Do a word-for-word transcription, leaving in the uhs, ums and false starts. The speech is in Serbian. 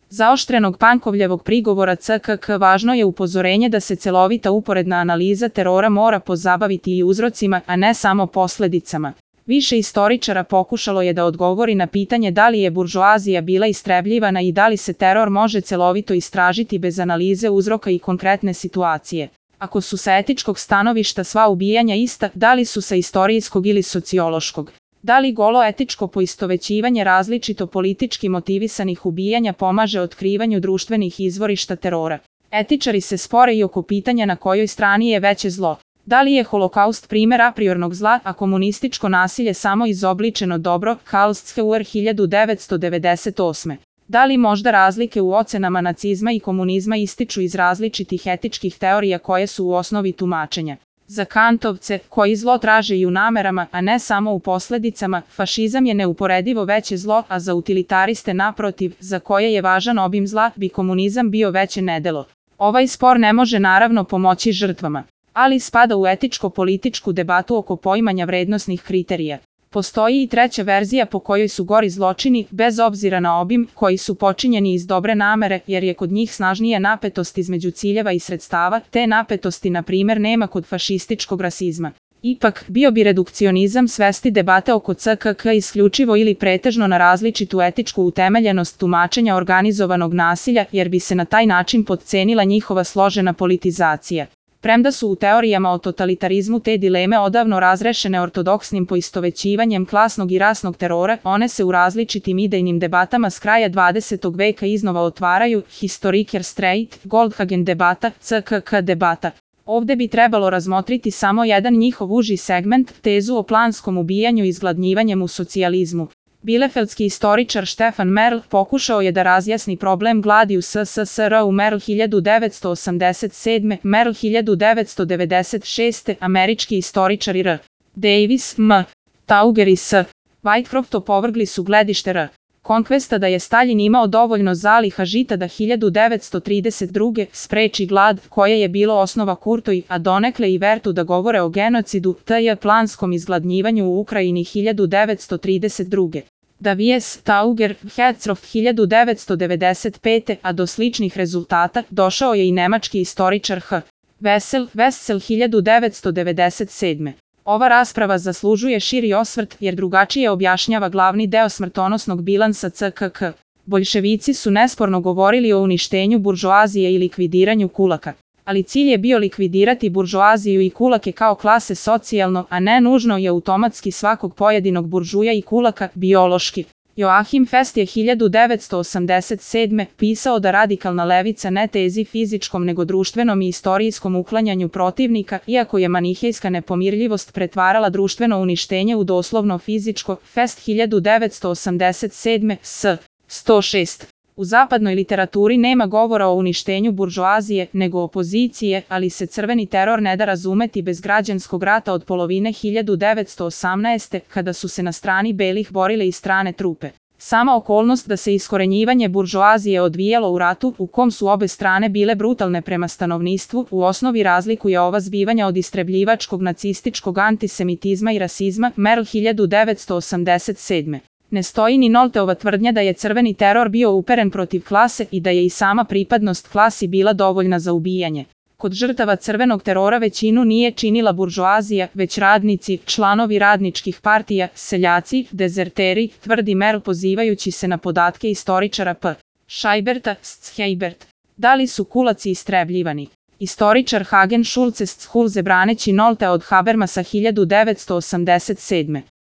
zaoštrenog Pankovljevog prigovora C K K važno je upozorenje da se celovita uporedna analiza terora mora pozabaviti i uzrocima, a ne samo posledicama. Više istoričara pokušalo je da odgovori na pitanje da li je buržoazija bila istrebljivana i da li se teror može celovito istražiti bez analize uzroka i konkretne situacije. Ako su sa etičkog stanovišta sva ubijanja ista, da li su sa istorijskog ili sociološkog? Da li golo etičko poistovećivanje različito politički motivisanih ubijanja pomaže otkrivanju društvenih izvorišta terora? Etičari se spore i oko pitanja na kojoj strani je veće zlo. Da li je holokaust primer apriornog zla, a komunističko nasilje samo izobličeno dobro? Karlsruhe hiljadu devetsto devedeset osme. Da li možda razlike u ocenama nacizma i komunizma ističu iz različitih etičkih teorija koje su u osnovi tumačenja? Za kantovce, koji zlo traže i u namerama, a ne samo u posledicama, fašizam je neuporedivo veće zlo, a za utilitariste naprotiv, za koje je važan obim zla, bi komunizam bio veće nedelo. Ovaj spor ne može naravno pomoći žrtvama, ali spada u etičko-političku debatu oko poimanja vrednosnih kriterija. Postoji i treća verzija po kojoj su gori zločini, bez obzira na obim, koji su počinjeni iz dobre namere, jer je kod njih snažnija napetost između ciljeva i sredstava, te napetosti na primer nema kod fašističkog rasizma. Ipak, bio bi redukcionizam svesti debate oko C K K isključivo ili pretežno na različitu etičku utemeljenost tumačenja organizovanog nasilja, jer bi se na taj način potcenila njihova složena politizacija. Premda su u teorijama o totalitarizmu te dileme odavno razrešene ortodoksnim poistovećivanjem klasnog i rasnog terora, one se u različitim idejnim debatama s kraja dvadesetog veka iznova otvaraju: Historiker Streit, Goldhagen debata, C K K debata. Ovde bi trebalo razmotriti samo jedan njihov uži segment, tezu o planskom ubijanju i izgladnjivanjem u socijalizmu. Bielefeldski istoričar Stefan Merl pokušao je da razjasni problem gladi u S S S R u Merl hiljadu devetsto osamdeset sedme. Merl hiljadu devetsto devedeset šeste. Američki istoričari R. Davis, M. Tauger i S. Whitecroft opovrgli su gledište R. Conquesta da je Stalin imao dovoljno zaliha žita da hiljadu devetsto trideset druge. spreči glad, koje je bilo osnova Kurtoj, a donekle i Vertu da govore o genocidu, tj. planskom izgladnjivanju u Ukrajini hiljadu devetsto trideset druge. Davies, Tauger, Hetzroff hiljadu devetsto devedeset pete. a do sličnih rezultata došao je i nemački istoričar H. Wessel, Wessel hiljadu devetsto devedeset sedme. Ova rasprava zaslužuje širi osvrt jer drugačije objašnjava glavni deo smrtonosnog bilansa C K K. Boljševici su nesporno govorili o uništenju buržoazije i likvidiranju kulaka. Ali cilj je bio likvidirati buržoaziju i kulake kao klase socijalno, a ne nužno i automatski svakog pojedinog buržuja i kulaka, biološki. Joachim Fest je hiljadu devetsto osamdeset sedme. pisao da radikalna levica ne tezi fizičkom nego društvenom i istorijskom uklanjanju protivnika, iako je manihejska nepomirljivost pretvarala društveno uništenje u doslovno fizičko. Fest hiljadu devetsto osamdeset sedme. S. sto šest. U zapadnoj literaturi nema govora o uništenju buržoazije, nego opozicije, ali se crveni teror ne da razumeti bez građanskog rata od polovine hiljadu devetsto osamnaeste. kada su se na strani belih borile i strane trupe. Sama okolnost da se iskorenjivanje buržoazije odvijalo u ratu, u kom su obe strane bile brutalne prema stanovništvu, u osnovi razlikuje ova zbivanja od istrebljivačkog nacističkog antisemitizma i rasizma. Merl hiljadu devetsto osamdeset sedme. Ne stoji ni Nolteova tvrdnja da je crveni teror bio uperen protiv klase i da je i sama pripadnost klasi bila dovoljna za ubijanje. Kod žrtava crvenog terora većinu nije činila buržoazija, već radnici, članovi radničkih partija, seljaci, dezerteri, tvrdi Merl pozivajući se na podatke istoričara P. Scheiberta, Scheibert. Da li su kulaci istrebljivani? Istoričar Hagen Schulze Schulze braneći Nolte od Habermasa hiljadu devetsto osamdeset sedme.